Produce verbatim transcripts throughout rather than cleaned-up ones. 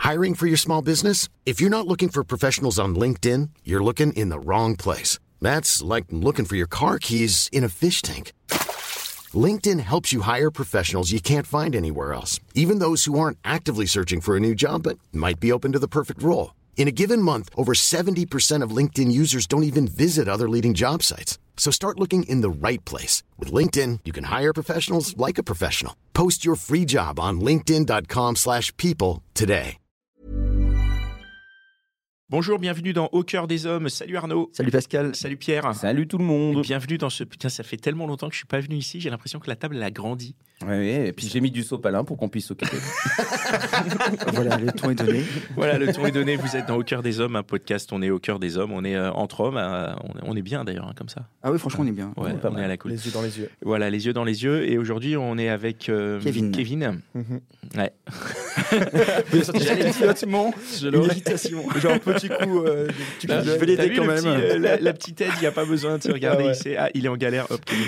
Hiring for your small business? If you're not looking for professionals on LinkedIn, you're looking in the wrong place. That's like looking for your car keys in a fish tank. LinkedIn helps you hire professionals you can't find anywhere else, even those who aren't actively searching for a new job but might be open to the perfect role. In a given month, over seventy percent of LinkedIn users don't even visit other leading job sites. So start looking in the right place. With LinkedIn, you can hire professionals like a professional. Post your free job on linkedin.com slash people today. Bonjour, bienvenue dans Au cœur des hommes. Salut Arnaud. Salut Pascal. Salut Pierre. Salut tout le monde. Et bienvenue dans ce... Putain, ça fait tellement longtemps que je suis pas venu ici, j'ai l'impression que la table elle a grandi. Oui, oui, et puis j'ai mis du sopalin pour qu'on puisse s'occuper. Voilà, le ton est donné. Voilà, le ton est donné. Vous êtes dans Au cœur des hommes, un podcast. On est au cœur des hommes. On est euh, entre hommes. Euh, on, est, on est bien d'ailleurs, hein, comme ça. Ah oui, franchement, on est bien. Ouais, on est, pas on mal. est à la cool. Les yeux dans les yeux. Voilà, les yeux dans les yeux. Et aujourd'hui, on est avec euh, Kevin. Kevin. Mm-hmm. Ouais. J'allais immédiatement, Je une l'aurais. hésitation. Genre un petit coup. Euh, tu Là, je vais l'aider t'as vu quand le même. petit, euh, la, la petite aide, il n'y a pas besoin de se regarder. Ah ouais. il, sait, ah, il est en galère. Hop, Kevin.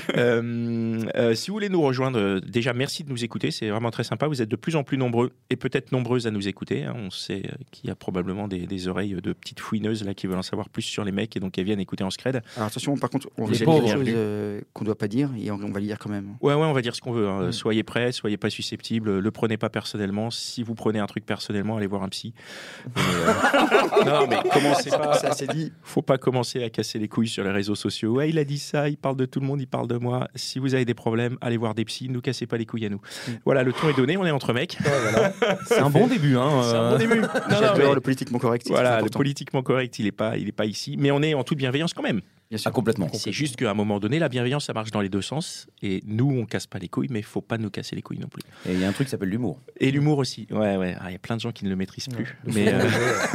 euh, euh, si vous voulez nous rejoindre, euh, déjà merci de nous écouter. C'est vraiment très sympa. Vous êtes de plus en plus nombreux et peut-être nombreuses à nous écouter. Hein. On sait euh, qu'il y a probablement des, des oreilles de petites fouineuses là qui veulent en savoir plus sur les mecs et donc elles viennent écouter en scred. Alors attention, par contre, on Vous va êtes dire des pauvres. choses euh, qu'on ne doit pas dire et on, on va les dire quand même. Ouais, ouais, on va dire ce qu'on veut. Hein. Mm. Soyez prêts, soyez pas susceptibles. Le prenez pas personnellement. Si vous prenez un truc personnellement, allez voir un psy. Mais, euh, non, mais commencez pas. Ça, c'est dit. Faut pas commencer à casser les couilles sur les réseaux sociaux. Ouais, il a dit ça, il parle de tout le monde, il parle de moi. Si vous avez des problèmes, allez voir des psys, ne cassez pas les couilles à nous. Mm. Voilà, le ton est donné, on est entre mecs. C'est un bon début. Hein, C'est un bon euh. début. Non, non, J'adore mais le politiquement correct. c'est voilà, très le important. politiquement correct, il est pas, il est pas ici, mais on est en toute bienveillance quand même. Bien sûr. Ah, complètement. C'est juste qu'à un moment donné, la bienveillance, ça marche dans les deux sens. Et nous, on casse pas les couilles, mais il faut pas nous casser les couilles non plus. Et il y a un truc qui s'appelle l'humour. Et l'humour aussi. Ouais, ouais. Ah, il y a plein de gens qui ne le maîtrisent plus. Mais, euh,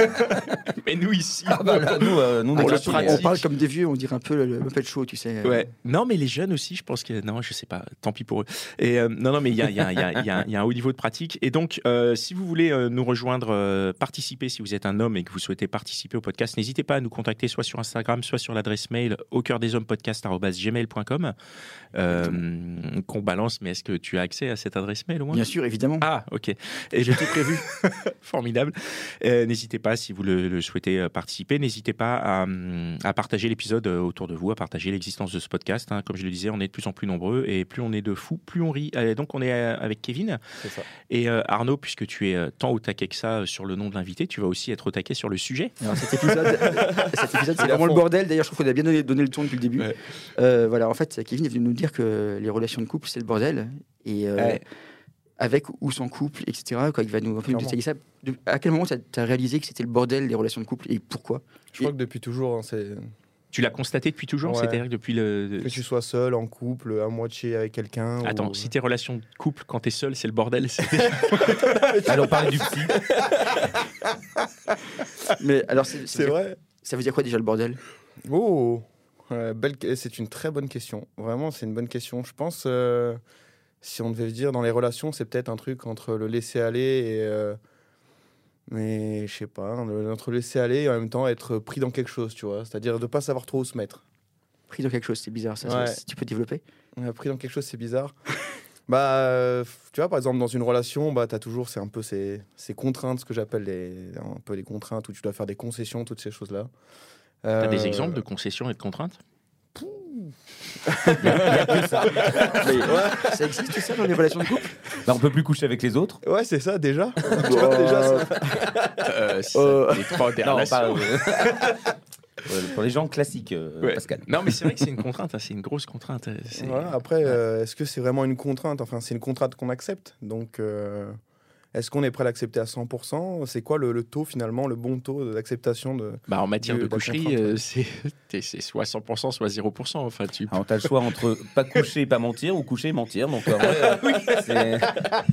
mais nous ici. Ah bah là, nous, euh, nous, Ah, on le l'a on, pris, pratique. on parle comme des vieux, on dirait un peu le, le Muppet Show, tu sais. Ouais. Non, mais les jeunes aussi, je pense que non, je sais pas. Tant pis pour eux. Et euh, non, non, mais il y a, il y, a, il y, a, il y, a, il y a un haut niveau de pratique. Et donc, euh, si vous voulez euh, nous rejoindre, euh, participer, si vous êtes un homme et que vous souhaitez participer au podcast, n'hésitez pas à nous contacter soit sur Instagram, soit sur l'adresse mail au cœur des hommes podcast arobase gmail point com euh, qu'on balance. Mais est-ce que tu as accès à cette adresse mail au moins? Bien sûr, évidemment. Ah, ok. Et j'ai tout prévu. Formidable. Euh, n'hésitez pas, si vous le, le souhaitez euh, participer, n'hésitez pas à, hum, à partager l'épisode euh, autour de vous, à partager l'existence de ce podcast. Hein. Comme je le disais, on est de plus en plus nombreux et plus on est de fous, plus on rit. Euh, donc, on est euh, avec Kevin. C'est ça. Et euh, Arnaud, puisque tu es euh, tant au taquet que ça euh, sur le nom de l'invité, tu vas aussi être au taquet sur le sujet. Alors cet épisode, cet épisode c'est Il est à vraiment le fond. bordel. D'ailleurs, je trouve qu'on a bien donné, donné le ton depuis le début. Ouais. Euh, voilà, en fait, Kevin est venu nous dire que les relations de couple, c'est le bordel. Et euh, Ouais. avec ou sans couple, et cetera. Quoi, il va nous, un peu nous Clairement. détailler ça. De- à quel moment tu as réalisé que c'était le bordel des relations de couple et pourquoi? Je crois que depuis toujours, hein, c'est Tu l'as constaté depuis toujours, Ouais. c'est-à-dire que depuis le. que tu sois seul, en couple, à moitié avec quelqu'un. Attends, ou... si tes relations de couple, quand t'es seul, c'est le bordel. C'est... Alors, on parlait du psy. Mais alors, c'est, ça, C'est veut dire, vrai. ça veut dire quoi déjà le bordel? Oh, euh, belle... c'est une très bonne question. Vraiment, c'est une bonne question. Je pense, euh, si on devait dire dans les relations, c'est peut-être un truc entre le laisser aller et. euh, Mais je sais pas, hein, le- entre laisser aller et en même temps être pris dans quelque chose, tu vois. C'est-à-dire de pas savoir trop où se mettre. Pris dans quelque chose, c'est bizarre ça. Ouais. ça, si tu peux développer? Euh, Pris dans quelque chose, c'est bizarre. Bah, euh, tu vois, par exemple, dans une relation, bah, tu as toujours, c'est un peu ces, ces contraintes, ce que j'appelle les, un peu les contraintes où tu dois faire des concessions, toutes ces choses-là. T'as des Euh, exemples de concessions et de contraintes? Mais, ça existe ça dans les relations de couple? Bah, on peut plus coucher avec les autres. Ouais, c'est ça, déjà. Tu vois, déjà, ça- Euh, ça Euh, dépend des Non, relations. pas, euh, euh, pour les gens classiques, euh, Ouais. Pascal. Non, mais c'est vrai que c'est une contrainte, hein, c'est une grosse contrainte. euh, c'est- Voilà, après, euh, est-ce que c'est vraiment une contrainte? Enfin, c'est une contrainte qu'on accepte. Donc, euh, est-ce qu'on est prêt à l'accepter à cent pour cent? C'est quoi le, le taux, finalement, le bon taux d'acceptation de... Bah, en matière de- de de la coucherie, contrainte, euh, c'est, t'es- c'est soit cent pour cent, soit zéro pour cent. Enfin, tu... Alors, t'as le choix entre pas coucher et pas mentir ou coucher et mentir. Donc, en vrai, euh, c'est...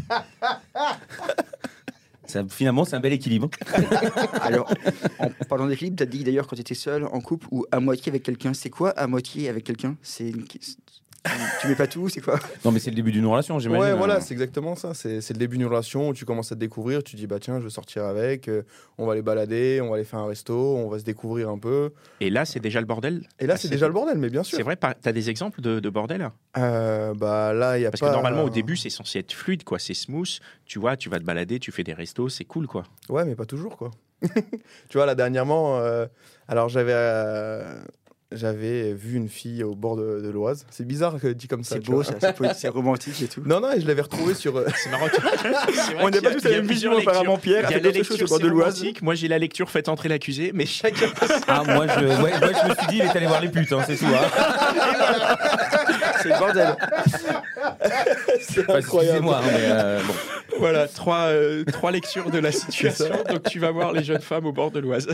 Ça, finalement, c'est un bel équilibre. Alors, en parlant d'équilibre, tu as dit d'ailleurs quand tu étais seul, en couple ou à moitié avec quelqu'un. C'est quoi à moitié avec quelqu'un? C'est une... Tu mets pas tout, c'est quoi? Non, mais c'est le début d'une relation, j'imagine. Ouais, voilà, hein. c'est exactement ça. C'est c'est le début d'une relation où tu commences à te découvrir. Tu dis, bah tiens, je vais sortir avec, euh, on va aller balader, on va aller faire un resto, on va se découvrir un peu. Et là, c'est déjà le bordel. Et là, Ah, c'est déjà le bordel, mais bien sûr. C'est vrai, par- t'as des exemples de, de bordel? Euh, bah là, il y a Parce pas. que normalement, au début, c'est censé être fluide, quoi. C'est smooth. Tu vois, tu vas te balader, tu fais des restos, c'est cool, quoi. Ouais, mais pas toujours, quoi. Tu vois, là, dernièrement, euh, alors j'avais. euh, J'avais vu une fille au bord de, de l'Oise. C'est bizarre que dit comme ça. C'est tu beau, vois. ça, c'est poétique, c'est romantique et tout. Non, non, et je l'avais retrouvée sur. euh, C'est marrant. C'est vrai On n'a qu'il y pas a- tous il y la a même vision, plusieurs apparemment, lectures. Pierre. Il y a fait la d'autres lecture, choses au bord c'est de l'Oise. romantique. Moi, j'ai la lecture, faites entrer l'accusé, mais chacun. Ah, moi, je, ouais, moi, je me suis dit, il est allé voir les putes, hein, c'est tout. Hein. C'est le bordel. C'est Enfin, incroyable. excusez-moi, hein, mais euh, bon. Voilà, trois, euh, trois lectures de la situation. Donc, tu vas voir les jeunes femmes au bord de l'Oise.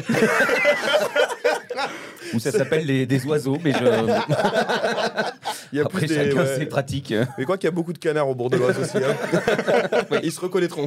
Ou ça s'appelle les- des oiseaux, mais je. Il y a Après, plus des, chacun ouais. ses pratiques. Mais quoi qu'il y a beaucoup de canards au bord de l'Oise aussi. Hein. Ouais, ils se reconnaîtront.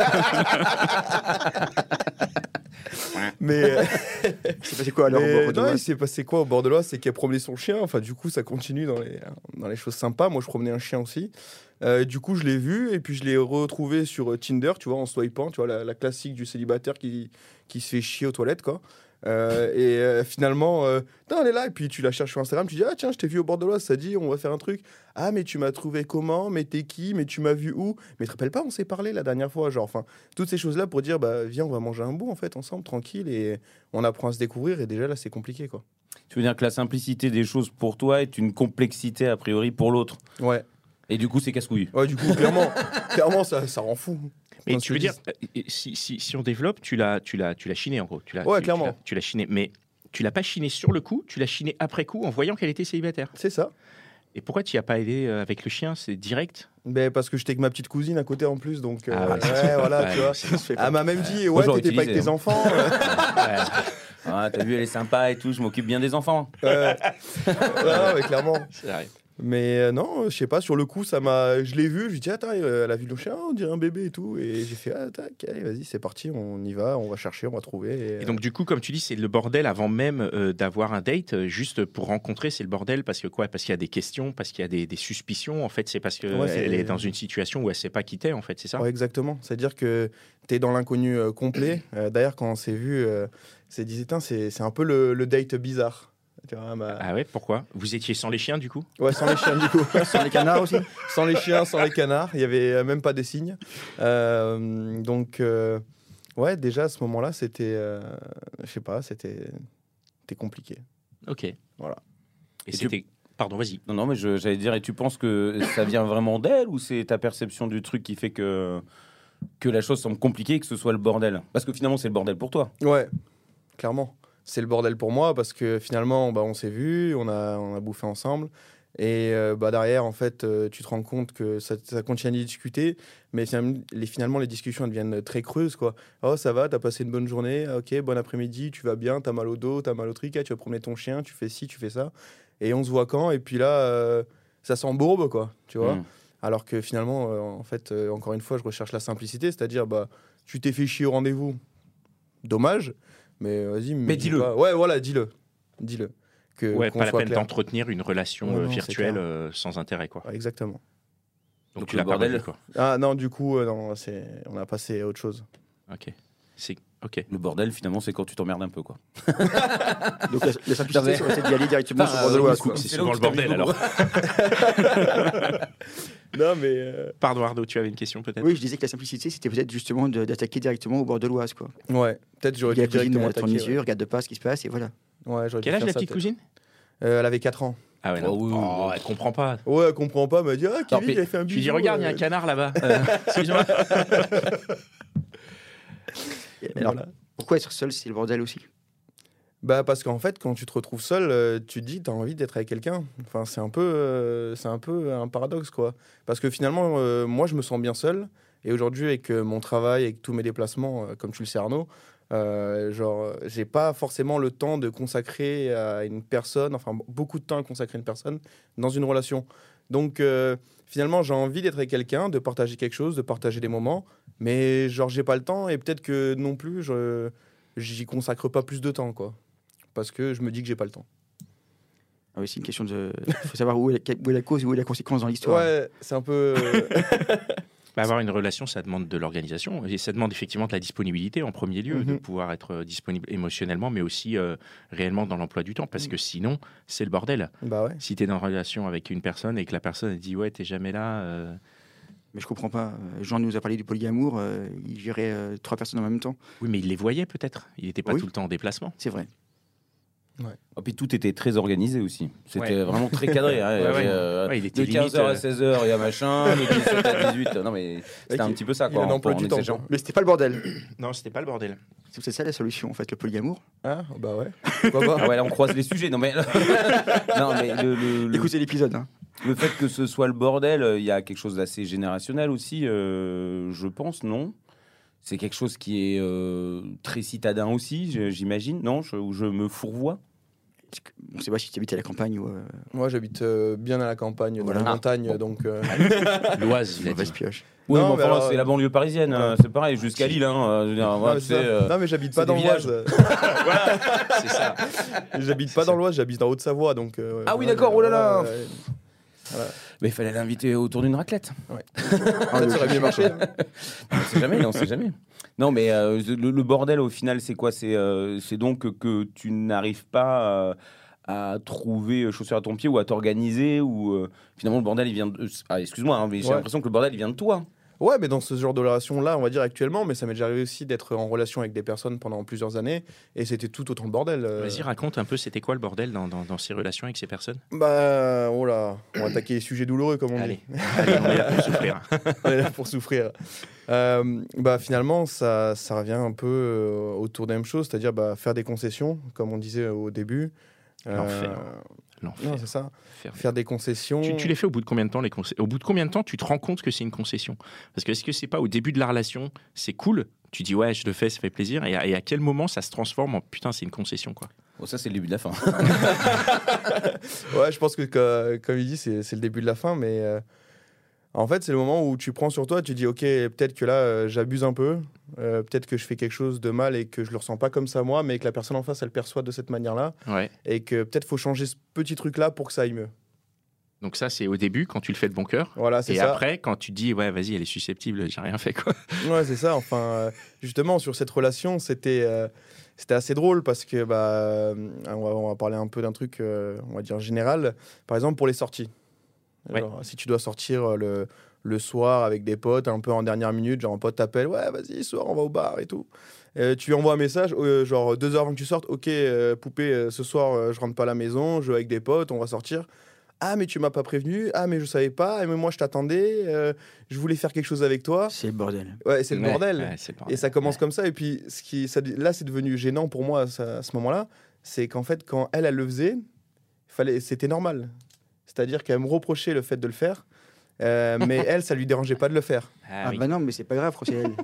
Mais, euh, C'est passé quoi alors au mais bord de non, il l'Oise? s'est passé quoi au bord de l'Oise? C'est qu'il a promené son chien. Enfin, du coup, ça continue dans les, dans les choses sympas. Moi, je promenais un chien aussi. Euh, du coup, je l'ai vu et puis je l'ai retrouvé sur Tinder, tu vois, en swipant, tu vois, la, la classique du célibataire qui, qui se fait chier aux toilettes, quoi. Euh, et euh, finalement, euh, elle est là, et puis tu la cherches sur Instagram, tu dis, ah tiens, je t'ai vu au bord de l'Oise, ça dit, on va faire un truc. Ah, mais tu m'as trouvé comment? Mais t'es qui? Mais tu m'as vu où? Mais te rappelles pas, on s'est parlé la dernière fois, genre, enfin, toutes ces choses-là pour dire, bah, viens, on va manger un bout, en fait, ensemble, tranquille, et on apprend à se découvrir, et déjà là, c'est compliqué, quoi. Tu veux dire que la simplicité des choses pour toi est une complexité a priori pour l'autre. Ouais, Et du coup, c'est casse-couille. ouais, du coup, clairement, clairement ça, ça rend fou. Mais Enfin, tu je veux te dire, dis- euh, si, si, si on développe, tu l'as, tu l'as, tu l'as chiné en gros. Tu l'as, Ouais, tu- clairement. Tu l'as, tu l'as chiné, mais tu l'as pas chiné sur le coup, tu l'as chiné après coup en voyant qu'elle était célibataire. C'est ça. Et pourquoi tu n'y as pas aidé euh, avec le chien? C'est direct. Ben, parce que j'étais avec ma petite cousine à côté en plus, donc, euh, Ah ouais, ouais, c'est- voilà, Ouais, tu vois. c'est- C'est Elle m'a même dit, Moi, ouais, j'aurais t'étais pas avec utilisé, tes hein. enfants. euh. Ouais. Ah, t'as vu, elle est sympa et tout, je m'occupe bien des enfants. Ouais. Ouais, mais clairement. C'est vrai. Mais euh, non, je sais pas, sur le coup, ça m'a. Je l'ai vu, je lui ai dit, attends, euh, elle a vu le chien, on dirait un bébé et tout. Et j'ai fait, ah, tac, allez, vas-y, c'est parti, on y va, on va chercher, on va trouver. Et, Et donc du coup, comme tu dis, c'est le bordel avant même euh, d'avoir un date. euh, Juste pour rencontrer, c'est le bordel parce que quoi? Parce qu'il y a des questions, parce qu'il y a des, des suspicions. En fait, c'est parce qu'elle Ouais, c'est- est dans une situation où elle sait pas qui t'es. En fait, c'est ça. ouais, exactement. C'est-à-dire que tu es dans l'inconnu euh, complet. Euh, D'ailleurs, quand on s'est vu, euh, c'est dit, Tiens, c'est c'est un peu le, le date bizarre. Tu vois, ma- Ah ouais, pourquoi? Vous étiez sans les chiens du coup? Ouais, sans les chiens, du coup. Sur les canards aussi? Sans les chiens, sans les canards. Il y avait euh, même pas des signes. Euh, donc, euh, ouais, déjà à ce moment-là, c'était. euh, je sais pas, c'était c'était compliqué. Ok. Voilà. Et, Et tu- c'était. Pardon, vas-y. Non, non, mais je- j'allais dire, et tu penses que ça vient vraiment d'elle ou c'est ta perception du truc qui fait que, que la chose semble compliquée et que ce soit le bordel? Parce que finalement, c'est le bordel pour toi. Ouais, clairement. C'est le bordel pour moi parce que finalement, bah, on s'est vu, on a, on a bouffé ensemble. Et euh, bah, derrière, en fait, euh, tu te rends compte que ça, ça continue à discuter, mais finalement les, finalement, les discussions elles deviennent très creuses, quoi. Oh, ça va, t'as passé une bonne journée, ah, ok, bon après-midi, tu vas bien, t'as mal au dos, t'as mal au trique, ah, tu vas promener ton chien, tu fais ci, tu fais ça. Et on se voit quand? Et puis là, euh, ça s'embourbe, quoi, tu vois. Mm. Alors que finalement, euh, en fait, euh, encore une fois, je recherche la simplicité, c'est-à-dire, bah, tu t'es fait chier au rendez-vous, dommage, mais vas-y. me Mais dis dis-le. pas- Ouais, voilà, dis-le. Dis-le. Que, Ouais, qu'on pas la soit peine clair. d'entretenir une relation Ouais, euh, non, c'est virtuelle clair. euh, sans intérêt, quoi. Ouais, exactement. Donc, Donc, tu le l'as pas bordel. revu, quoi. Ah non, du coup, euh, non, c'est... on a passé à autre chose. Ok. C'est ok. Le bordel, finalement, c'est quand tu t'emmerdes un peu, quoi. Donc la, la simplicité, mais- c'est d'y aller directement Enfin, sur le bord de euh, l'Oise. du coup, quoi. C'est c'est souvent là où le tu t'amuses bordel, alors. Non, mais... euh, Pardon, Arnaud, tu avais une question peut-être? Oui, je disais que la simplicité, c'était peut-être justement de- d'attaquer directement au bord de l'Oise. Quoi. Ouais, peut-être j'aurais Il y a dû la cousine, directement elle tourne attaquer. les yeux, Ouais. regarde de pas ce qui se passe et voilà. Ouais, j'aurais dû Quel âge faire la ça, petite peut-être. cousine? Euh, Elle avait quatre ans. Ah ouais, Oh, non. oui, oui, Oh, oui. elle comprend pas. Ouais, elle comprend pas, elle m'a dit, ah, Kevin, mais il a fait un bisou. Tu dis, regarde, il y a un euh. canard là-bas. Euh, Excuse-moi. Et alors, Voilà. pourquoi être seul, c'est le bordel aussi? Bah parce qu'en fait, quand tu te retrouves seul, euh, tu te dis, t'as envie d'être avec quelqu'un. Enfin, c'est un peu, euh, c'est un peu un paradoxe, quoi. Parce que finalement, euh, moi, je me sens bien seul. Et aujourd'hui, avec euh, mon travail, avec tous mes déplacements, euh, comme tu le sais, Arnaud, euh, genre, euh, j'ai pas forcément le temps de consacrer à une personne, enfin, beaucoup de temps à consacrer à une personne dans une relation. Donc, euh, finalement, j'ai envie d'être avec quelqu'un, de partager quelque chose, de partager des moments. Mais, genre, j'ai pas le temps et peut-être que non plus, je j'y consacre pas plus de temps, quoi. Parce que je me dis que j'ai pas le temps. Ah oui, c'est une question de. Il faut savoir où est, la, où est la cause et où est la conséquence dans l'histoire. Ouais, c'est un peu. euh, Bah, avoir une relation, ça demande de l'organisation et ça demande effectivement de la disponibilité en premier lieu, de Mhm. pouvoir être euh, disponible émotionnellement, mais aussi euh, réellement dans l'emploi du temps, parce que sinon, c'est le bordel. Bah ouais. Si tu es dans une relation avec une personne et que la personne elle dit ouais, t'es jamais là, euh, Mais je comprends pas. Euh, Jean nous a parlé du polyamour. euh, il gérait euh, trois personnes en même temps. oui, mais il les voyait peut-être. Il n'était pas Oui. tout le temps en déplacement. C'est vrai. Et puis tout était très organisé aussi. C'était Ouais. vraiment très cadré. Hein. Il y Ouais, avait, ouais. euh, Ouais, il était de quinze heures à limite, euh, seize heures, il y a machin. De dix-sept à dix-huit. Non, mais c'était un petit peu ça. Il Quoi, a un en- emploi en du temps, exigeant. quoi. Mais c'était pas le bordel. Non, c'était pas le bordel. C'est c'est ça la solution, en fait, le polyamour. Ah, bah ouais. Pourquoi pas Ah ouais, là, on croise les sujets. Non, mais, non, mais le, le, le- Écoutez l'épisode. Hein. le fait que ce soit le bordel, euh, il y a quelque chose d'assez générationnel aussi, euh, je pense, non? C'est quelque chose qui est euh, très citadin aussi, je- j'imagine, non? je, Où je me fourvoie. Est-ce que- On sait pas si tu habites à la campagne ou. Euh, Moi, j'habite euh, bien à la campagne, Voilà. dans la Ah, montagne, bon. donc. euh, L'Oise, il a mauvaise dit. pioche. Oui, Non, mais mais enfin, alors, c'est la banlieue parisienne, ouais. euh, c'est pareil, jusqu'à Lille. Hein, euh, je veux dire, non, voilà, mais tu c'est sais, ça. euh, Non, mais j'habite c'est pas dans des l'Oise. Voilà, c'est ça. J'habite C'est pas ça. dans l'Oise, j'habite en Haute-Savoie, donc. euh, Ah oui, voilà, d'accord, oh là là. ouais, ouais. mais il fallait l'inviter autour d'une raclette. Ça aurait mieux marché. hein. On sait jamais, on sait jamais. Non, mais euh, le, le bordel, au final, c'est quoi? C'est euh, c'est donc que, que tu n'arrives pas euh, à trouver chaussure à ton pied ou à t'organiser ou euh, finalement le bordel il vient de... Ah, excuse-moi, hein, mais j'ai Ouais. l'impression que le bordel il vient de toi. Ouais, mais dans ce genre de relation-là, on va dire actuellement, mais ça m'est déjà arrivé aussi d'être en relation avec des personnes pendant plusieurs années, et c'était tout autant le bordel. euh. Vas-y, raconte un peu, c'était quoi le bordel dans, dans, dans ces relations avec ces personnes? Bah, oh là, on va attaquer les sujets douloureux, comme on Allez, dit. allez, on est là pour souffrir. On est là pour souffrir. Euh, bah, finalement, ça, ça revient un peu euh, autour de la même chose, c'est-à-dire bah, faire des concessions, comme on disait au début. L'enfer. Non, L'enfer. c'est ça. Faire- Faire des concessions. Tu, tu les fais au bout de combien de temps les concessions? Au bout de combien de temps tu te rends compte que c'est une concession? Parce que est-ce que c'est pas au début de la relation, c'est cool, tu dis ouais je le fais, ça fait plaisir, et à, et à quel moment ça se transforme en putain c'est une concession quoi? Bon, ça c'est le début de la fin. Ouais, je pense que, que- comme il dit, c'est c'est le début de la fin, mais euh, en fait, c'est le moment où tu prends sur toi, tu dis, ok, peut-être que là, euh, j'abuse un peu, euh, peut-être que je fais quelque chose de mal et que je le ressens pas comme ça moi, mais que la personne en face, elle perçoit de cette manière-là, Ouais. et que peut-être faut changer ce petit truc-là pour que ça aille mieux. Donc ça c'est au début quand tu le fais de bon cœur. Voilà, c'est Et ça. après quand tu dis ouais vas-y elle est susceptible, j'ai rien fait quoi. Ouais, c'est ça. Enfin, euh, justement, sur cette relation, c'était euh, c'était assez drôle parce que bah, euh, on, va, on va parler un peu d'un truc, euh, on va dire général. Par exemple, pour les sorties. Ouais. Alors, si tu dois sortir euh, le, le soir avec des potes, un peu en dernière minute, genre un pote t'appelle, ouais, vas-y, ce soir, on va au bar et tout. Euh, tu lui envoies un message, euh, genre deux heures avant que tu sortes, ok, euh, poupée, euh, ce soir, euh, je rentre pas à la maison, je joue avec des potes, on va sortir. Ah, mais tu m'as pas prévenu. Ah, mais je savais pas. Ah, mais moi, je t'attendais. euh, je voulais faire quelque chose avec toi. C'est le bordel. Ouais, c'est le Ouais, bordel. ouais, c'est le bordel. Et ça commence Ouais. comme ça. Et puis, ce qui, ça, là, c'est devenu gênant pour moi ça- à ce moment-là. C'est qu'en fait, quand elle, elle le faisait, fallait, c'était normal. C'est-à-dire qu'elle me reprochait le fait de le faire. euh, mais elle, ça lui dérangeait pas de le faire. Ah, Ah oui. bah non, mais c'est pas grave, c'est elle.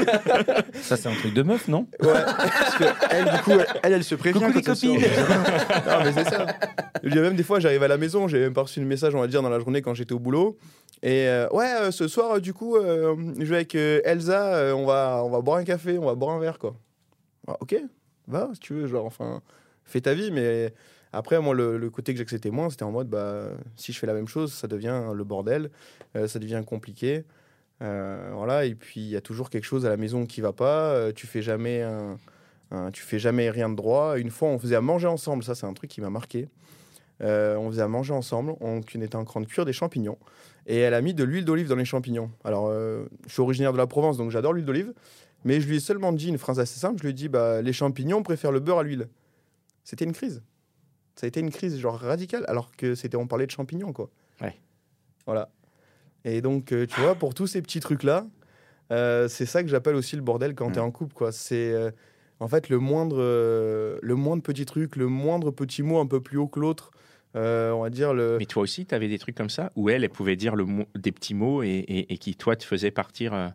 Ça c'est un truc de meuf, non? Ouais. Parce que elle, du coup, elle, elle, elle se prévient. Coucou les quand elle sort. copines. Non, mais c'est ça. Je veux dire, même des fois, j'arrive à la maison, j'ai même pas reçu le message, on va dire, dans la journée quand j'étais au boulot. Et euh, ouais, euh, ce soir, euh, du coup, euh, je vais avec euh, Elsa, euh, on, va, on va boire un café, on va boire un verre, quoi. Ah, ok, va, si tu veux, genre, enfin, fais ta vie, mais après, moi, le, le côté que j'acceptais moins, c'était en mode, bah, si je fais la même chose, ça devient le bordel, euh, ça devient compliqué. Euh, voilà, et puis il y a toujours quelque chose à la maison qui va pas, euh, tu fais jamais un, un- tu fais jamais rien de droit. Une fois, on faisait à manger ensemble, ça c'est un truc qui m'a marqué. Euh, on faisait à manger ensemble, on, on était en train de cuire des champignons, et elle a mis de l'huile d'olive dans les champignons. Alors, euh, je suis originaire de la Provence, donc j'adore l'huile d'olive, mais je lui ai seulement dit une phrase assez simple, je lui ai dit, bah, les champignons préfèrent le beurre à l'huile. C'était une crise. Ça a été une crise genre radicale, alors que c'était on parlait de champignons, quoi. Ouais. Voilà. Et donc, euh, tu vois, pour tous ces petits trucs-là, euh, c'est ça que j'appelle aussi le bordel quand Mm. t'es en couple, quoi. C'est euh, en fait le moindre, euh, le moindre petit truc, le moindre petit mot un peu plus haut que l'autre. Euh, on va dire le. Mais toi aussi, tu avais des trucs comme ça où elle, elle pouvait dire le mot- des petits mots et, et- et qui, toi, te faisaient partir. euh,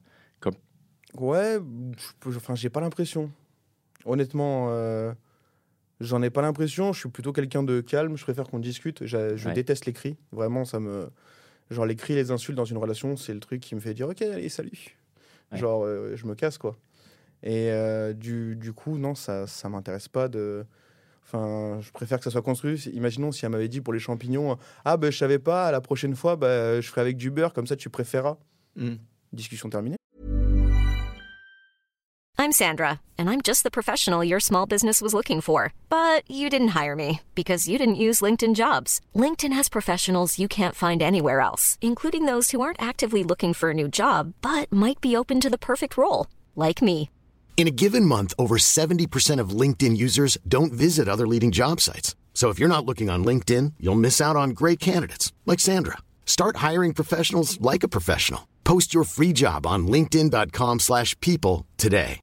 Ouais, je peux- enfin, j'ai pas l'impression. Honnêtement, euh, j'en ai pas l'impression. Je suis plutôt quelqu'un de calme. Je préfère qu'on discute. J'a- Je Ouais. déteste les cris. Vraiment, ça me. Genre, les cris, les insultes dans une relation, c'est le truc qui me fait dire ok, allez, salut. Ouais. Genre, euh, je me casse, quoi. Et euh, du, du coup, non, ça, ça m'intéresse pas de. Enfin, je préfère que ça soit construit. Imaginons si elle m'avait dit pour les champignons, ah ben je savais pas, la prochaine fois, bah, je ferai avec du beurre, comme ça tu préféreras. Mm. Discussion terminée. I'm Sandra, and I'm just the professional your small business was looking for. But you didn't hire me because you didn't use LinkedIn Jobs. LinkedIn has professionals you can't find anywhere else, including those who aren't actively looking for a new job, but might be open to the perfect role, like me. In a given month, over seventy percent of LinkedIn users don't visit other leading job sites. So if you're not looking on LinkedIn, you'll miss out on great candidates like Sandra. Start hiring professionals like a professional. Post your free job on linkedin.com slash people today.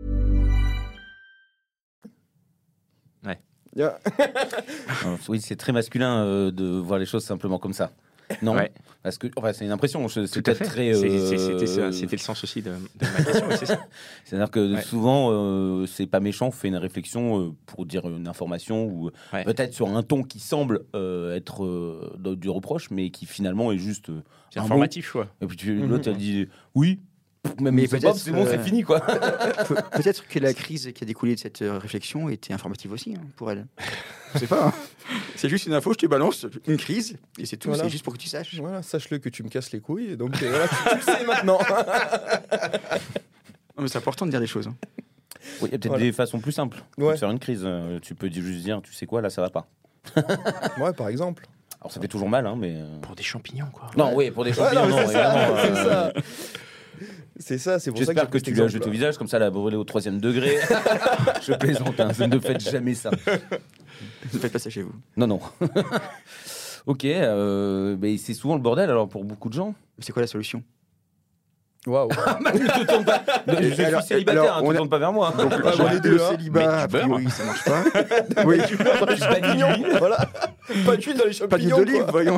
Ouais. Yeah. Oui, c'est très masculin euh, de voir les choses simplement comme ça. Non, Ouais. parce que enfin, c'est une impression. C'est Tout à peut-être fait. très. C'est- euh, c'est- C'était ça, c'était le sens aussi de, de ma question. Oui, c'est ça. C'est-à-dire que Ouais. souvent, euh, c'est pas méchant, on fait une réflexion euh, pour dire une information ou Ouais. peut-être sur un ton qui semble euh, être euh, de- du reproche, mais qui finalement est juste euh, C'est un informatif, quoi. mot. Et puis tu- l'autre, elle dit oui. Même Mais c'est peut-être, pas, c'est bon, euh, c'est fini quoi. Pe- Peut-être que la crise qui a découlé de cette euh, réflexion était informative aussi hein, pour elle. Je sais pas. hein. C'est juste une info, je te balance une crise et c'est tout. Voilà. C'est juste pour que tu saches. Voilà, sache-le que tu me casses les couilles, et donc euh, voilà, tu, tu le sais maintenant. Non, mais c'est important de dire les choses. hein. Oui, il y a peut-être Voilà. des façons plus simples Ouais. de faire une crise. Euh, tu peux dire- juste dire, tu sais quoi, là, ça va pas. Ouais, par exemple. Alors ça fait toujours mal, hein, mais. euh, Pour des champignons, quoi. Non, oui, pour des Ouais, champignons, non, mais non, c'est ça, évidemment. c'est euh, ça. C'est ça, c'est pour ça que, J'espère j'ai que pris tu cet lui as exemple, jeté au là. visage, comme ça, elle a brûlé au troisième degré. Je plaisante, hein, ne faites jamais ça. Ne faites pas ça chez vous. Non, non. Ok, euh, mais c'est souvent le bordel alors pour beaucoup de gens. Mais c'est quoi la solution? Waouh. Ne te tourne pas. Je suis Alors- célibataire, alors, hein, on te a- tourne pas vers moi. Donc, Ah, genre, bon, les deux, le hein. célibat, Mais a du beurre. priori, ça marche pas. Oui, Tu meurs dans les champignons. Voilà. Pas d'huile dans les pas d'huile champignons. d'olive, quoi. voyons.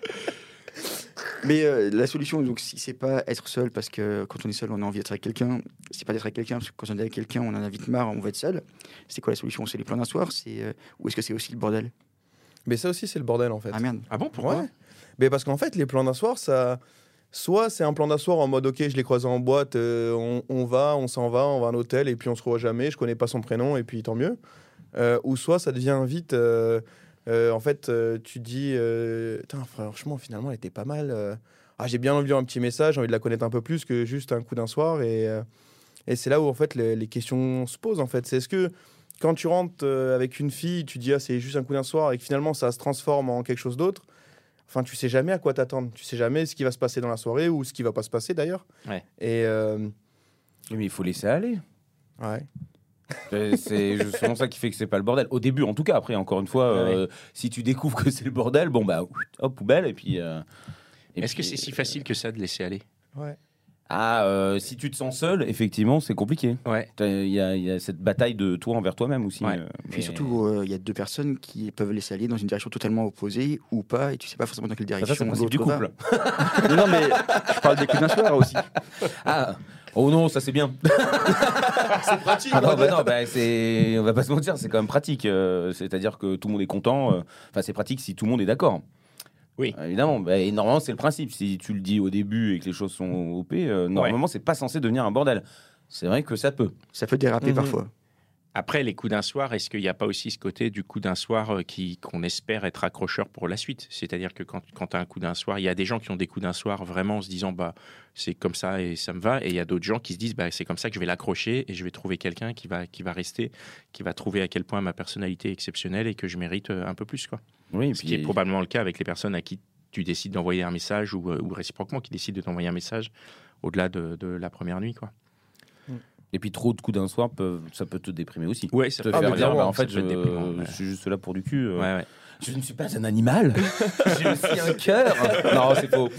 Mais euh, la solution, donc, si c'est pas être seul, parce que quand on est seul, on a envie d'être avec quelqu'un. C'est pas d'être avec quelqu'un, parce que quand on est avec quelqu'un, on en a vite marre, on va être seul. C'est quoi la solution? C'est les plans d'un soir, c'est euh, ou est-ce que c'est aussi le bordel? Mais ça aussi, c'est le bordel en fait. Ah merde. Ah bon, pourquoi? Ouais. Mais parce qu'en fait, les plans d'un soir, ça. Soit c'est un plan d'un soir en mode ok, je l'ai croisé en boîte, euh, on, on va, on s'en va, on va à un hôtel et puis on se revoit jamais, je connais pas son prénom et puis tant mieux. Euh, ou soit ça devient vite. euh, euh, en fait, euh, tu dis, euh, Tain, franchement, finalement, elle était pas mal. euh, ah, j'ai bien envie de lui envoyer un petit message, j'ai envie de la connaître un peu plus que juste un coup d'un soir. Et, euh, et c'est là où en fait les, les questions se posent. En fait, c'est est-ce que quand tu rentres euh, avec une fille, tu dis ah c'est juste un coup d'un soir et que finalement ça se transforme en quelque chose d'autre. Enfin, tu sais jamais à quoi t'attendre. Tu sais jamais ce qui va se passer dans la soirée ou ce qui va pas se passer d'ailleurs. Ouais. Et euh, Mais il faut laisser aller. ouais. Euh, C'est justement ça qui fait que c'est pas le bordel. Au début, en tout cas. Après, encore une fois, euh, si tu découvres que c'est le bordel, bon bah hop poubelle et puis. euh, et Est-ce que puis- c'est si facile que ça de laisser aller? Ouais. Ah, euh, si tu te sens seul, effectivement, c'est compliqué. Ouais. T'as- Il y, a- il y a cette bataille de toi envers toi-même aussi. Ouais. euh, Puis mais- surtout, euh, il y a deux personnes qui peuvent laisser aller dans une direction totalement opposée ou pas, et tu sais pas forcément dans quelle Ça, direction. c'est le principe du l'autre va. couple. non, non, mais je parle des coups d'un soir aussi. Ah, oh non, ça c'est bien. C'est pratique. Ah non, bah non, bah c'est, on va pas se mentir, c'est quand même pratique. euh, c'est-à-dire que tout le monde est content. euh, Enfin, c'est pratique si tout le monde est d'accord. Oui. Euh, évidemment, bah, et normalement c'est le principe. Si tu le dis au début et que les choses sont O P, euh, normalement c'est pas censé devenir un bordel. C'est vrai que ça peut. Ça peut déraper Mhm. parfois. Après, les coups d'un soir, est-ce qu'il n'y a pas aussi ce côté du coup d'un soir euh, qui, qu'on espère être accrocheur pour la suite? C'est-à-dire que quand, quand tu as un coup d'un soir, il y a des gens qui ont des coups d'un soir vraiment en se disant bah, c'est comme ça et ça me va. Et il y a d'autres gens qui se disent bah, c'est comme ça que je vais l'accrocher et je vais trouver quelqu'un qui va, qui va rester, qui va trouver à quel point ma personnalité est exceptionnelle et que je mérite euh, un peu plus, quoi. Oui, et Ce puis- qui est probablement le cas avec les personnes à qui tu décides d'envoyer un message ou, euh, ou réciproquement qui décident de t'envoyer un message au-delà de, de la première nuit, quoi. Et puis trop de coups d'un soir, peuvent, ça peut te déprimer aussi. Ouais, ça Te peut faire être dire, déprimant, bah, en ça fait, peut je, être déprimant, ouais. je suis juste là pour du cul. euh, Ouais, ouais. Je ne suis pas un animal. J'ai aussi un cœur. Non, c'est faux.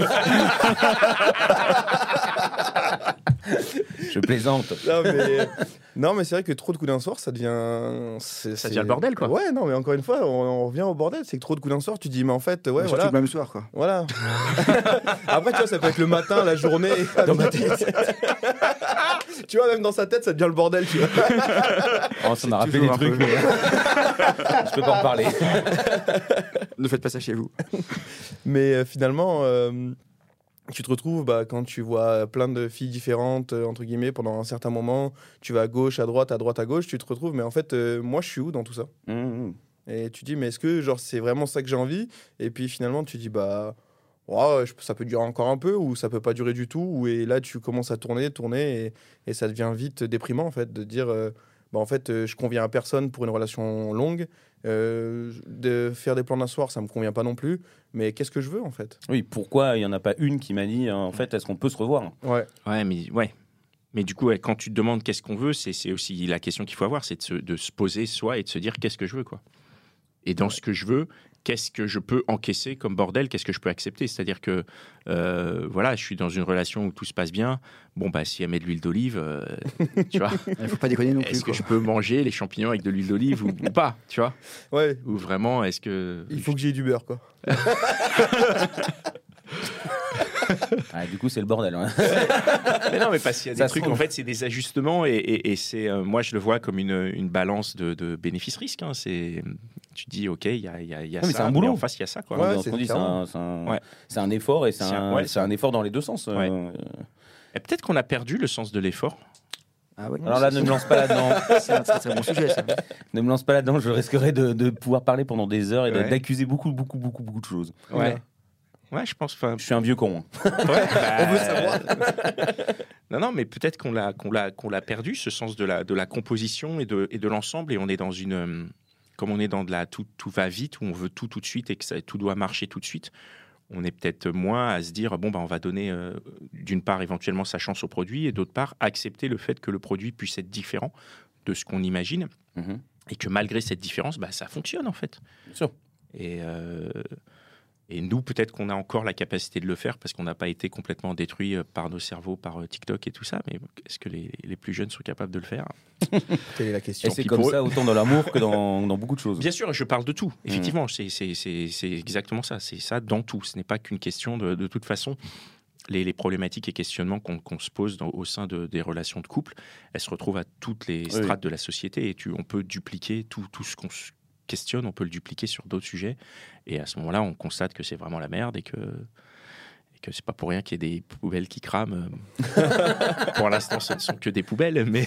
Je plaisante. Non mais, non, mais c'est vrai que trop de coups d'un soir, ça devient. c'est- Ça c'est- devient le bordel, quoi. Ouais, non, mais encore une fois, on, on revient au bordel. C'est que trop de coups d'un soir, tu dis, mais en fait, ouais, Mais voilà. Surtout le même soir, quoi. Voilà. Après, tu vois, ça peut être le matin, la journée. Dans ma tête. Tu vois, même dans sa tête, ça devient le bordel, tu vois. Oh, ça m'a rappelé des toujours un trucs, peu. mais je peux pas en parler. Ne faites pas ça chez vous. Mais euh, finalement, euh, tu te retrouves bah, quand tu vois plein de filles différentes, euh, entre guillemets, pendant un certain moment, tu vas à gauche, à droite, à droite, à gauche, tu te retrouves, mais en fait, euh, moi, je suis où dans tout ça? Mmh, mmh. Et tu dis, mais est-ce que genre, c'est vraiment ça que j'ai envie? Et puis finalement, tu dis, bah, ouais, je- ça peut durer encore un peu, ou ça peut pas durer du tout, ou, et là, tu commences à tourner, tourner, et, et ça devient vite déprimant, en fait, de dire, euh, bah, en fait, euh, je conviens à personne pour une relation longue, euh, de faire des plans d'un soir, ça me convient pas non plus, mais qu'est-ce que je veux, en fait? Oui, pourquoi il n'y en a pas une qui m'a dit, en fait, est-ce qu'on peut se revoir? Ouais. Ouais, mais ouais. Mais du coup, ouais, quand tu te demandes qu'est-ce qu'on veut, c'est, c'est aussi la question qu'il faut avoir, c'est de se, de se poser soi et de se dire qu'est-ce que je veux, quoi. Et dans ce que je veux, qu'est-ce que je peux encaisser comme bordel, qu'est-ce que je peux accepter? C'est-à-dire que, euh, voilà, je suis dans une relation où tout se passe bien. Bon, bah, si elle met de l'huile d'olive, euh, tu vois, Il faut pas déconner non plus. est-ce que quoi. je peux manger les champignons avec de l'huile d'olive ou, ou pas, tu vois? Ouais, Ou vraiment, est-ce que... il faut que j'aie du beurre, quoi. Ah, du coup, c'est le bordel. Hein. Mais non, mais parce qu'il y a Ça des se trucs, trouve. en fait, c'est des ajustements et, et- et c'est, euh, moi, je le vois comme une, une balance de, de bénéfice-risque. Hein. C'est, tu te dis, OK, il y a, il y a, il y a Non, mais ça, c'est un boulot. en face, il y a ça, quoi. Ouais, On c'est dit, c'est différent. un, c'est un- Ouais. c'est un effort et c'est C'est un- un, ouais, c'est c'est un un- effort dans les deux sens. Ouais. euh. Et peut-être qu'on a perdu le sens de l'effort. Ah ouais, non, Alors là, c'est- ne me lance pas là-dedans. c'est un très très bon sujet ça. Ne me lance pas là-dedans. Je risquerais de, de pouvoir parler pendant des heures et de- Ouais. d'accuser beaucoup, beaucoup, beaucoup, beaucoup de choses. Ouais. Ouais, je pense. Enfin, Je suis un vieux con. hein. ouais, bah, On veut savoir. Non, non, mais peut-être qu'on l'a, qu'on l'a, qu'on l'a perdu, ce sens de la, de la composition et de, et de l'ensemble. Et on est dans une. euh, Comme on est dans de la. Tout, tout va vite, où on veut tout tout de suite et que ça, tout doit marcher tout de suite. On est peut-être moins à se dire bon, bah, on va donner, euh, d'une part, éventuellement sa chance au produit et d'autre part, accepter le fait que le produit puisse être différent de ce qu'on imagine Mhm. et que malgré cette différence, bah, ça fonctionne en fait. Bien sûr. Et, euh, et nous, peut-être qu'on a encore la capacité de le faire parce qu'on n'a pas été complètement détruit euh, par nos cerveaux, par euh, TikTok et tout ça. Mais est-ce que les, les plus jeunes sont capables de le faire? Quelle est la question? Et c'est pis comme pour ça autant dans l'amour que dans, dans beaucoup de choses. Bien sûr, je parle de tout. Effectivement, c'est, c'est, c'est, c'est exactement ça. C'est ça dans tout. Ce n'est pas qu'une question de, de toute façon. Les, les problématiques et questionnements qu'on, qu'on se pose dans- au sein de, des relations de couple, elles se retrouvent à toutes les strates de la société et tu, on peut dupliquer tout, tout ce qu'on se questionne, on peut le dupliquer sur d'autres sujets. Et à ce moment-là, on constate que c'est vraiment la merde et que, et que c'est pas pour rien qu'il y ait des poubelles qui crament. Pour l'instant, ce ne sont que des poubelles, mais,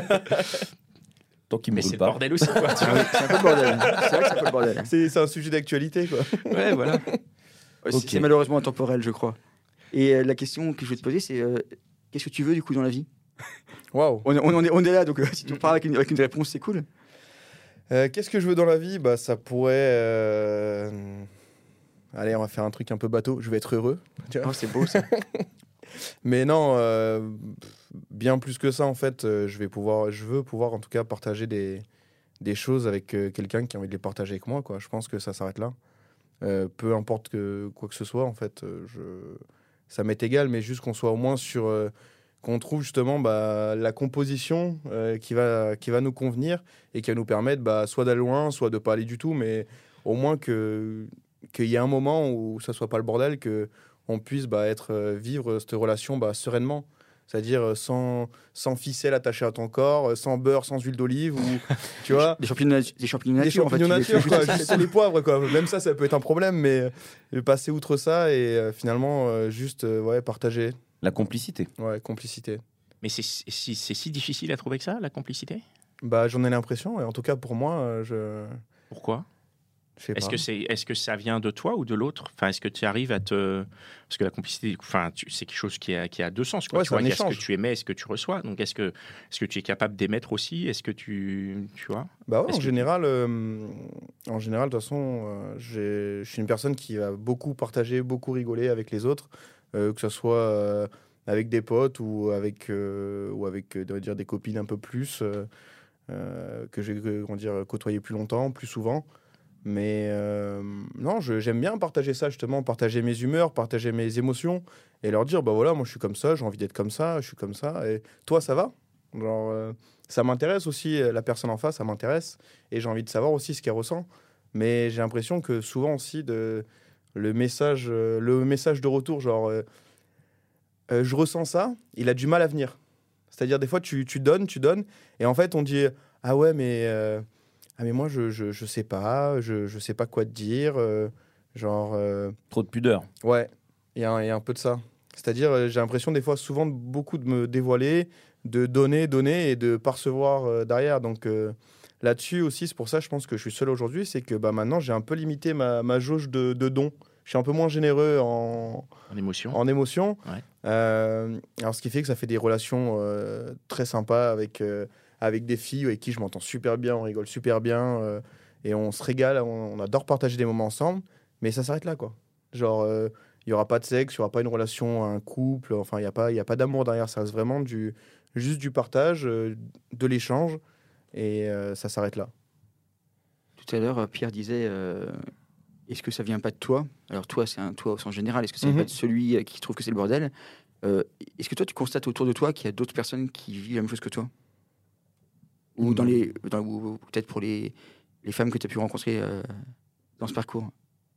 Tant qu'il me mais brûle c'est le pas. bordel aussi. Quoi, tu Ah vois. oui, c'est un peu le bordel. C'est vrai que c'est un peu le bordel. C'est c'est un sujet d'actualité, quoi. Ouais, voilà. Ouais, c'est- Ok. C'est malheureusement intemporel, je crois. Et euh, la question que je vais te poser, c'est euh, qu'est-ce que tu veux du coup dans la vie? Waouh. on, est- on, est, on est là, donc euh, si tu pars avec une, avec une réponse, c'est cool. Euh, Qu'est-ce que je veux dans la vie? Bah, ça pourrait. euh, Allez, on va faire un truc un peu bateau. Je vais être heureux. tu vois. Oh, c'est beau ça. Mais non, euh, bien plus que ça, en fait, euh, je vais pouvoir, je veux pouvoir, en tout cas, partager des, des choses avec euh, quelqu'un qui a envie de les partager avec moi, quoi. Je pense que ça s'arrête là. Euh, peu importe que, quoi que ce soit, en fait, euh, je... ça m'est égal, mais juste qu'on soit au moins sur. euh, qu'on trouve justement bah, la composition euh, qui, va, qui va nous convenir et qui va nous permettre bah, soit d'aller loin, soit de pas aller du tout, mais au moins que qu'il y ait un moment où ça soit pas le bordel, que on puisse bah, être euh, vivre cette relation bah, sereinement, c'est-à-dire euh, sans sans ficelle attachée à ton corps, euh, sans beurre, sans huile d'olive, ou tu vois. Des champignons, natu- des champignons Des nature, en fait. champignons tu les nature, fais quoi. juste- Juste les poivres, quoi. Même ça, ça peut être un problème, mais euh, passer outre ça et euh, finalement euh, juste euh, ouais, partager. La complicité. Ouais, complicité. Mais c'est si, c'est si difficile à trouver que ça, la complicité? Bah, j'en ai l'impression, et en tout cas pour moi, euh, je. Pourquoi? Je sais Est-ce pas. que, c'est, est-ce que ça vient de toi ou de l'autre? Enfin, est-ce que tu arrives à te... Parce que la complicité, enfin, tu- c'est quelque chose qui a, qui a deux sens. Quoi. Ouais, Tu c'est vois, un il y a ce échange. que tu émets et ce que tu reçois. Donc, est-ce que, est-ce que tu es capable d'émettre aussi? Est-ce que tu... Tu vois? Bah ouais, Est-ce en que- général, euh, en général, de toute façon, euh, j'ai- je suis une personne qui va beaucoup partager, beaucoup rigoler avec les autres, euh, que ce soit euh, avec des potes ou avec, euh, ou avec euh, on va dire, des copines un peu plus, euh, euh, que j'ai euh, comment dire, côtoyé plus longtemps, plus souvent. Mais euh, non, je- j'aime bien partager ça, justement, partager mes humeurs, partager mes émotions et leur dire, bah voilà, moi je suis comme ça, j'ai envie d'être comme ça, je suis comme ça. Et toi, ça va? Genre, euh, ça m'intéresse aussi, euh, la personne en face, ça m'intéresse. Et j'ai envie de savoir aussi ce qu'elle ressent. Mais j'ai l'impression que souvent aussi, de, le, message, euh, le message de retour, genre, euh, euh, je ressens ça, il a du mal à venir. C'est-à-dire, des fois, tu, tu donnes, tu donnes, et en fait, on dit, ah ouais, mais, euh, ah, mais moi, je, je, je sais pas, je, je sais pas quoi te dire. euh, genre, euh, Trop de pudeur. ouais, il y, a un- il y a un peu de ça. C'est-à-dire, euh, j'ai l'impression des fois, souvent, de beaucoup de me dévoiler, de donner, donner et de pas recevoir euh, derrière. Donc euh, là-dessus aussi, c'est pour ça, je pense que je suis seul aujourd'hui, c'est que bah, maintenant, j'ai un peu limité ma, ma jauge de, de dons. Je suis un peu moins généreux en, En émotion. en émotion. Ouais. Euh, alors, ce qui fait que ça fait des relations euh, très sympas avec, euh, avec des filles avec qui je m'entends super bien, on rigole super bien euh, et on se régale, on, on adore partager des moments ensemble, mais ça s'arrête là, quoi. Genre, il euh, n'y aura pas de sexe, il n'y aura pas une relation, un couple, enfin, il n'y a pas, y a pas d'amour derrière, ça reste vraiment du, juste du partage, euh, de l'échange, et euh, ça s'arrête là. Tout à l'heure, Pierre disait euh, est-ce que ça vient pas de toi? Alors, toi, c'est un toi au sens général. Est-ce que ça vient Mhm. pas de celui qui trouve que c'est le bordel? Euh, Est-ce que toi, tu constates autour de toi qu'il y a d'autres personnes qui vivent la même chose que toi? Ou, dans les, dans, ou peut-être pour les, les femmes que tu as pu rencontrer euh, dans ce parcours?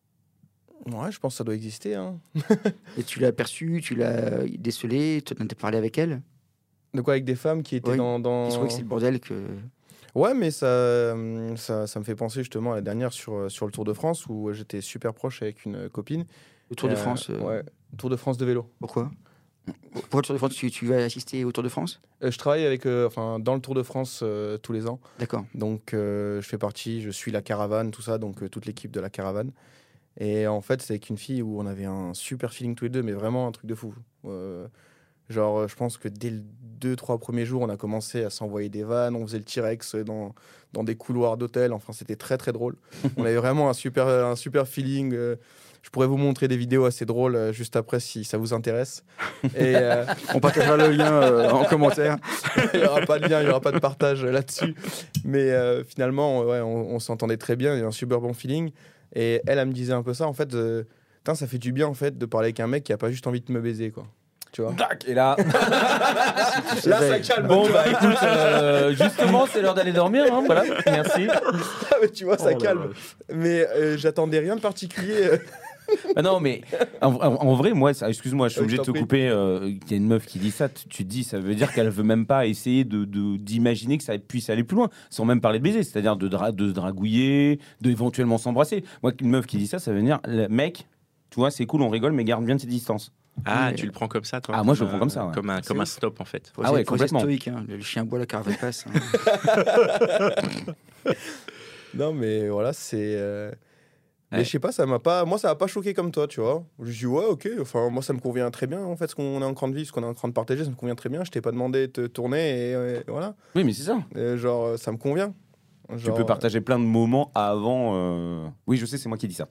Ouais, je pense que ça doit exister. Hein. Et tu l'as perçu, tu l'as décelé, tu en as parlé avec elle? De quoi, avec des femmes qui étaient Ouais, dans... dans... Qui trouvent que c'est le bordel que... Ouais, mais ça, ça, ça me fait penser justement à la dernière sur, sur le Tour de France où j'étais super proche avec une copine. Le Tour de Euh, France, euh, Ouais, Tour de France de vélo. pourquoi? Pourquoi le Tour de France? tu, tu vas assister au Tour de France? Euh, je travaille avec, euh, enfin, dans le Tour de France euh, tous les ans. D'accord. Donc, euh, je fais partie, je suis la caravane, tout ça, donc euh, toute l'équipe de la caravane. Et en fait, c'est avec une fille où on avait un super feeling tous les deux, mais vraiment un truc de fou. Euh, genre, euh, je pense que dès les deux, trois premiers jours, on a commencé à s'envoyer des vannes, on faisait le T-Rex dans, dans des couloirs d'hôtel. Enfin, c'était très, très drôle. On avait vraiment un super, un super feeling. euh, Je pourrais vous montrer des vidéos assez drôles euh, juste après si ça vous intéresse. Et euh, On partagera le lien euh, en commentaire. il n'y aura pas de lien, il n'y aura pas de partage euh, là-dessus. Mais euh, finalement, ouais, on, on s'entendait très bien, il y a un super bon feeling. Et elle, elle me disait un peu ça. En fait, euh, putain, ça fait du bien en fait de parler avec un mec qui a pas juste envie de me baiser, quoi. Tu vois. Tac, et là, Là, ça calme. bon bah écoute, euh, justement c'est l'heure d'aller dormir, hein, voilà, merci. Mais tu vois, ça Oh là calme. là. Mais euh, j'attendais rien de particulier. Ah non mais en, en- en vrai moi, ça- excuse-moi, je suis Ouais, obligé je de te t'en prie. couper. euh, Il y a une meuf qui dit ça, tu, tu te dis ça veut dire qu'elle veut même pas essayer de de- d'imaginer que ça puisse aller plus loin, sans même parler de baiser, c'est-à-dire de dra- de se dragouiller, de éventuellement s'embrasser. Moi, une meuf qui dit ça, ça veut dire le mec, tu vois, c'est cool, on rigole, mais garde bien tes distances. Ah, Mais- tu le prends comme ça, toi? Ah, moi, je le un- prends comme ça, ouais. Comme un, C'est comme un ouf. stop, en fait. Faut Ah rester- ouais, faut rester complètement. stoïque, hein. Le chien boit, la caravane passe. hein. Non, mais voilà, c'est. euh, Mais Ouais. je sais pas, ça m'a pas. Moi, ça m'a pas choqué comme toi, tu vois. Je dis ouais, ok. Enfin, moi, ça me convient très bien en fait, ce qu'on est en train de vivre, ce qu'on est en train de partager, ça me convient très bien. Je t'ai pas demandé de te tourner et, euh, voilà. Oui, mais c'est ça. Et genre, euh, ça me convient. Tu Genre, peux partager plein de moments avant. euh, Oui, je sais, c'est moi qui dis ça.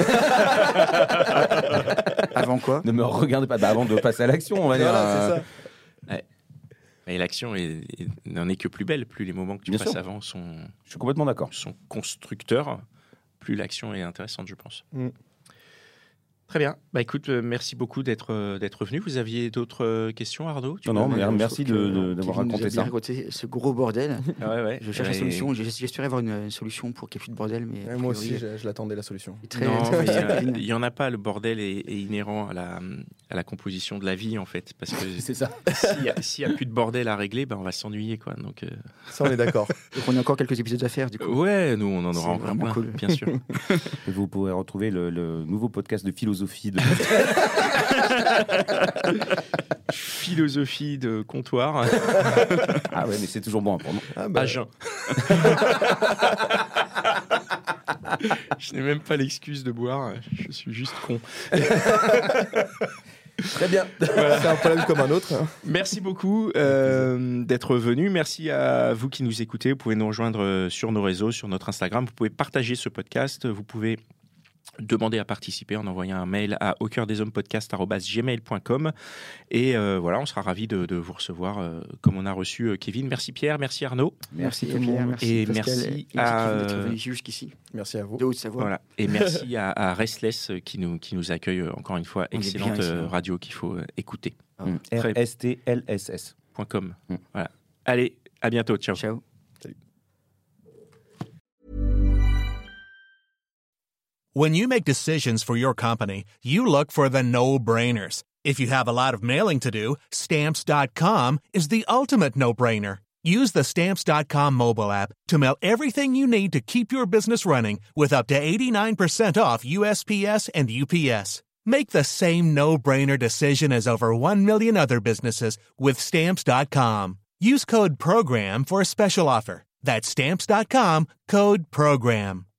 Avant quoi? Ne me regardez pas. Bah, avant de passer à l'action, on va dire. Voilà, euh, c'est ça. Et l'action est- est- n'en est que plus belle. Plus les moments que tu Bien passes sûr. avant sont, Je suis complètement d'accord. sont constructeurs, plus l'action est intéressante, je pense. Mm. Très bien. Bah écoute, euh, merci beaucoup d'être euh, d'être venu. Vous aviez d'autres euh, questions, Arnaud? Tu Non, non, peux- mais Je merci trouve de- que, de- euh, d'avoir Kevin nous a raconté bien ça. raconté ce gros bordel. Ah ouais, ouais. Je cherche la Et- solution. J'ai- J'espérais avoir une, une solution pour qu'il n'y ait plus de bordel, mais a Ouais, moi priori, aussi, je, je l'attendais la solution. c'est très, Non, très mais, euh, Kevin. il y en a pas. Le bordel est, est inhérent à la, à la composition de la vie, en fait. Parce que C'est ça. s'il y a, s'il y a plus de bordel à régler, ben on va s'ennuyer, quoi. Donc, euh, Ça, on est d'accord. Donc on a encore quelques épisodes à faire, du coup. ouais, nous, on en C'est aura encore vraiment plein, cool. bien sûr. Et vous pourrez retrouver le, le nouveau podcast de philosophie de. Philosophie de comptoir Ah ouais, mais c'est toujours bon à prendre. Ah, bah, à jeun. Je n'ai même pas l'excuse de boire. Je suis juste con. très bien. C'est un problème comme un autre. hein. Merci beaucoup euh, d'être venu. Merci à vous qui nous écoutez. Vous pouvez nous rejoindre euh, sur nos réseaux, sur notre Instagram. Vous pouvez partager ce podcast. Vous pouvez demander à participer en envoyant un mail à au cœur des hommes podcast arobase gmail point com. Et euh, voilà, on sera ravis de, de vous recevoir euh, comme on a reçu euh, Kevin. Merci Pierre, merci Arnaud. Merci, tout le Pierre, monde. merci Et Pascal, merci et merci à- Kevin d'être venu jusqu'ici, Merci à vous. de Haute-Savoie. Voilà. Et merci à, à Restless euh, qui nous, qui nous accueille euh, encore une fois. On est bien Excellente ici, euh, hein. radio qu'il faut euh, écouter. Ah, Mm. très- R S T L S S. Point .com. Mm. Voilà. Allez, à bientôt. Ciao. Ciao. When you make decisions for your company, you look for the no-brainers. If you have a lot of mailing to do, Stamps dot com is the ultimate no-brainer. Use the Stamps dot com mobile app to mail everything you need to keep your business running with up to eighty-nine percent off U S P S and U P S. Make the same no-brainer decision as over one million other businesses with Stamps dot com. Use code PROGRAM for a special offer. That's Stamps dot com, code PROGRAM.